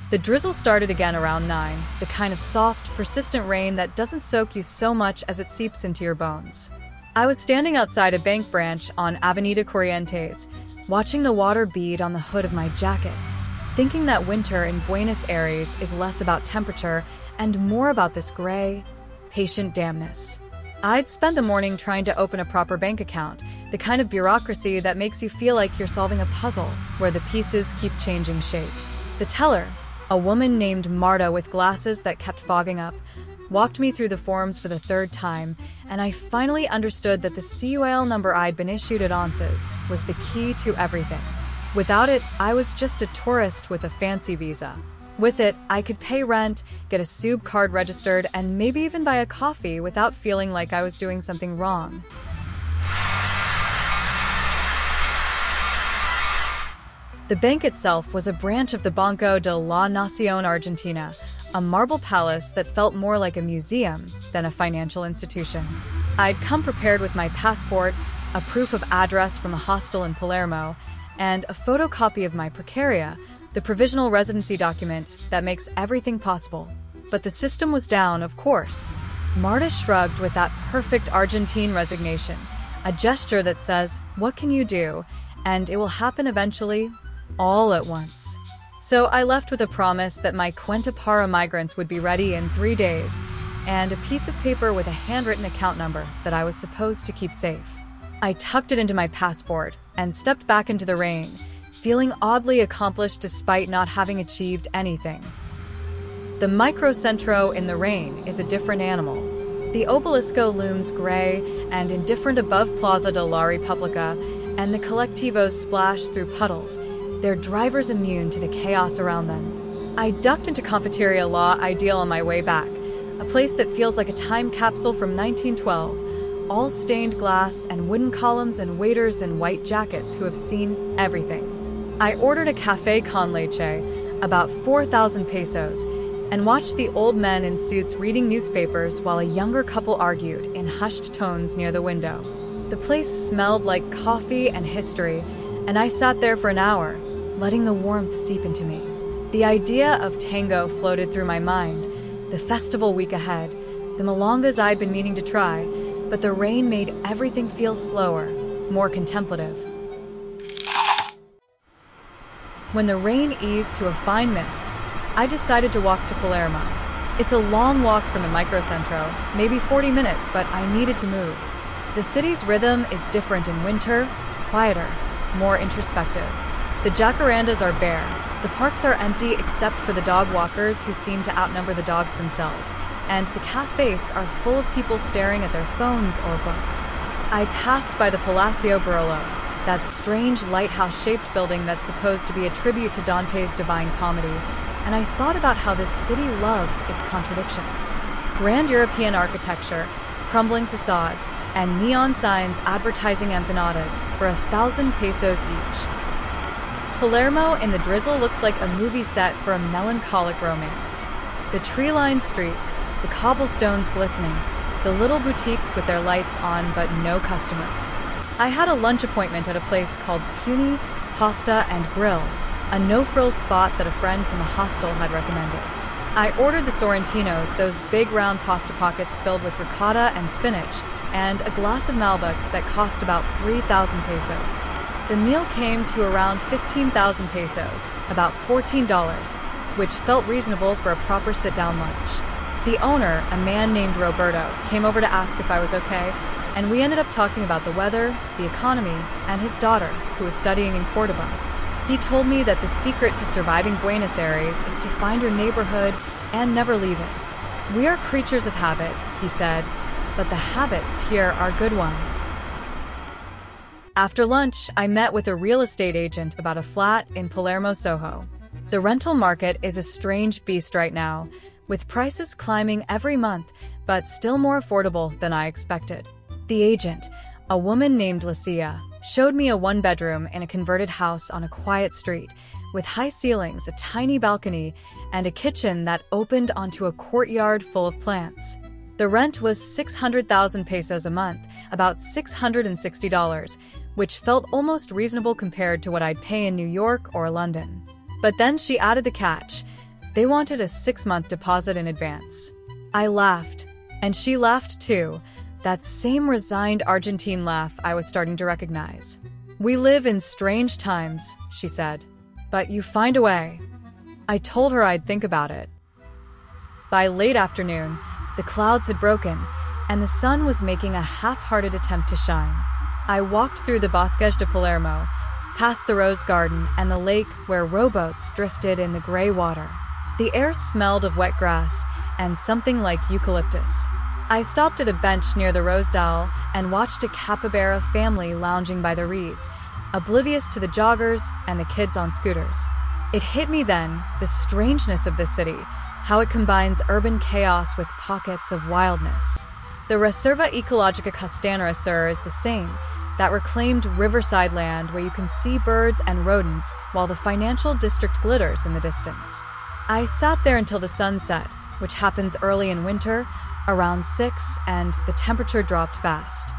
The drizzle started again around 9, the kind of soft, persistent rain that doesn't soak you so much as it seeps into your bones. I was standing outside a bank branch on Avenida Corrientes, watching the water bead on the hood of my jacket, thinking that winter in Buenos Aires is less about temperature and more about this gray, patient dampness. I'd spent the morning trying to open a proper bank account, the kind of bureaucracy that makes you feel like you're solving a puzzle, where the pieces keep changing shape. The teller, a woman named Marta with glasses that kept fogging up, walked me through the forms for the third time, and I finally understood that the CUL number I'd been issued at Onces was the key to everything. Without it, I was just a tourist with a fancy visa. With it, I could pay rent, get a SUB card registered, and maybe even buy a coffee without feeling like I was doing something wrong. The bank itself was a branch of the Banco de la Nación Argentina, a marble palace that felt more like a museum than a financial institution. I'd come prepared with my passport, a proof of address from a hostel in Palermo, and a photocopy of my precaria, the provisional residency document that makes everything possible. But the system was down, of course. Marta shrugged with that perfect Argentine resignation, a gesture that says, "What can you do?" And it will happen eventually, all at once. So I left with a promise that my Cuenta Para migrants would be ready in 3 days, and a piece of paper with a handwritten account number that I was supposed to keep safe. I tucked it into my passport and stepped back into the rain, feeling oddly accomplished despite not having achieved anything. The microcentro in the rain is a different animal. The Obelisco looms gray and indifferent above Plaza de la República, and the colectivos splash through puddles, their drivers immune to the chaos around them. I ducked into Cafeteria La Ideal on my way back, a place that feels like a time capsule from 1912, all stained glass and wooden columns and waiters in white jackets who have seen everything. I ordered a café con leche, about 4,000 pesos, and watched the old men in suits reading newspapers while a younger couple argued in hushed tones near the window. The place smelled like coffee and history, and I sat there for an hour, letting the warmth seep into me. The idea of tango floated through my mind, the festival week ahead, the milongas I'd been meaning to try, but the rain made everything feel slower, more contemplative. When the rain eased to a fine mist, I decided to walk to Palermo. It's a long walk from the microcentro, maybe 40 minutes, but I needed to move. The city's rhythm is different in winter, quieter, more introspective. The jacarandas are bare. The parks are empty except for the dog walkers who seem to outnumber the dogs themselves, and the cafes are full of people staring at their phones or books. I passed by the Palacio Barolo, that strange lighthouse-shaped building that's supposed to be a tribute to Dante's Divine Comedy, and I thought about how this city loves its contradictions. Grand European architecture, crumbling facades, and neon signs advertising empanadas for 1,000 pesos each. Palermo in the drizzle looks like a movie set for a melancholic romance. The tree-lined streets, the cobblestones glistening, the little boutiques with their lights on but no customers. I had a lunch appointment at a place called Puny Pasta and Grill, a no-frills spot that a friend from a hostel had recommended. I ordered the sorrentinos, those big round pasta pockets filled with ricotta and spinach, and a glass of Malbec that cost about 3,000 pesos. The meal came to around 15,000 pesos, about $14, which felt reasonable for a proper sit-down lunch. The owner, a man named Roberto, came over to ask if I was okay, and we ended up talking about the weather, the economy, and his daughter, who was studying in Cordoba. He told me that the secret to surviving Buenos Aires is to find your neighborhood and never leave it. We are creatures of habit, he said, but the habits here are good ones. After lunch, I met with a real estate agent about a flat in Palermo, Soho. The rental market is a strange beast right now, with prices climbing every month, but still more affordable than I expected. The agent, a woman named Lucia, showed me a one-bedroom in a converted house on a quiet street, with high ceilings, a tiny balcony, and a kitchen that opened onto a courtyard full of plants. The rent was 600,000 pesos a month, about $660, which felt almost reasonable compared to what I'd pay in New York or London. But then she added the catch. They wanted a 6-month deposit in advance. I laughed, and she laughed too, that same resigned Argentine laugh I was starting to recognize. "We live in strange times," she said, "but you find a way." I told her I'd think about it. By late afternoon, the clouds had broken, and the sun was making a half-hearted attempt to shine. I walked through the Bosque de Palermo, past the Rose Garden and the lake where rowboats drifted in the gray water. The air smelled of wet grass and something like eucalyptus. I stopped at a bench near the Rosedal and watched a capybara family lounging by the reeds, oblivious to the joggers and the kids on scooters. It hit me then, the strangeness of this city, how it combines urban chaos with pockets of wildness. The Reserva Ecologica Costanera Sur is the same, that reclaimed riverside land where you can see birds and rodents while the financial district glitters in the distance. I sat there until the sun set, which happens early in winter, around 6, and the temperature dropped fast.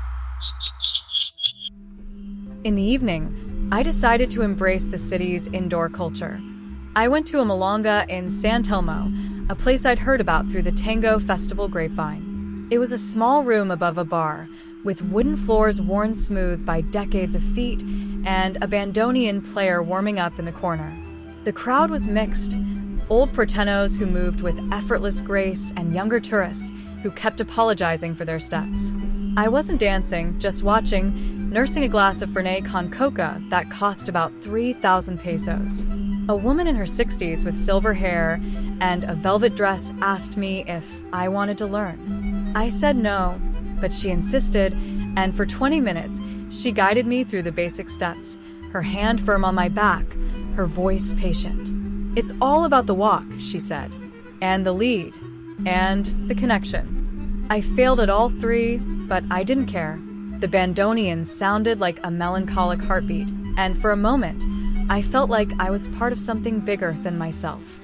In the evening, I decided to embrace the city's indoor culture. I went to a milonga in San Telmo, a place I'd heard about through the Tango Festival grapevine. It was a small room above a bar, with wooden floors worn smooth by decades of feet, and a bandoneon player warming up in the corner. The crowd was mixed, old porteños who moved with effortless grace and younger tourists who kept apologizing for their steps. I wasn't dancing, just watching, nursing a glass of Fernet con Coca that cost about 3,000 pesos. A woman in her 60s with silver hair and a velvet dress asked me if I wanted to learn. I said no, but she insisted, and for 20 minutes, she guided me through the basic steps, her hand firm on my back, her voice patient. "It's all about the walk," she said, "and the lead, and the connection." I failed at all three, but I didn't care. The bandoneon sounded like a melancholic heartbeat, and for a moment, I felt like I was part of something bigger than myself.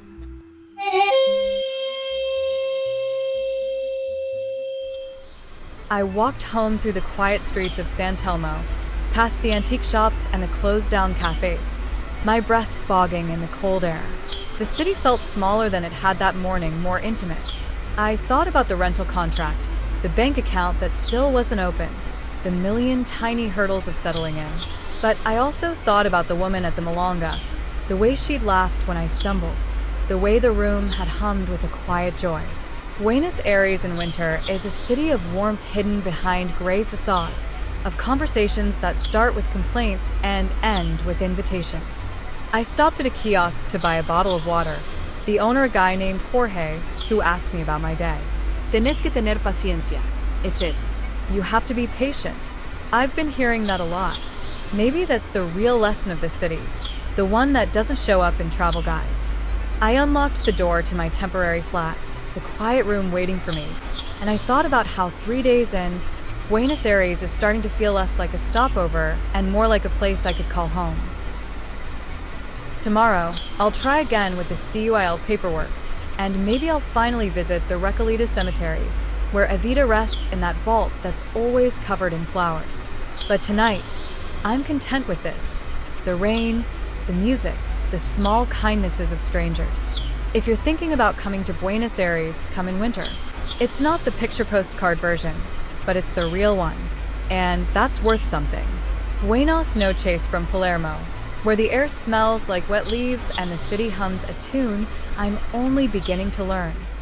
I walked home through the quiet streets of San Telmo, past the antique shops and the closed-down cafes, my breath fogging in the cold air. The city felt smaller than it had that morning, more intimate. I thought about the rental contract, the bank account that still wasn't open, the million tiny hurdles of settling in. But I also thought about the woman at the milonga, the way she'd laughed when I stumbled, the way the room had hummed with a quiet joy. Buenos Aires in winter is a city of warmth hidden behind gray facades, of conversations that start with complaints and end with invitations. I stopped at a kiosk to buy a bottle of water, the owner a guy named Jorge, who asked me about my day. Tenés que tener paciencia, es it. You have to be patient. I've been hearing that a lot. Maybe that's the real lesson of this city, the one that doesn't show up in travel guides. I unlocked the door to my temporary flat, the quiet room waiting for me, and I thought about how 3 days in, Buenos Aires is starting to feel less like a stopover and more like a place I could call home. Tomorrow, I'll try again with the CUIL paperwork, and maybe I'll finally visit the Recoleta Cemetery, where Evita rests in that vault that's always covered in flowers. But tonight, I'm content with this. The rain, the music, the small kindnesses of strangers. If you're thinking about coming to Buenos Aires, come in winter. It's not the picture postcard version, but it's the real one, and that's worth something. Buenos noches from Palermo, where the air smells like wet leaves and the city hums a tune I'm only beginning to learn.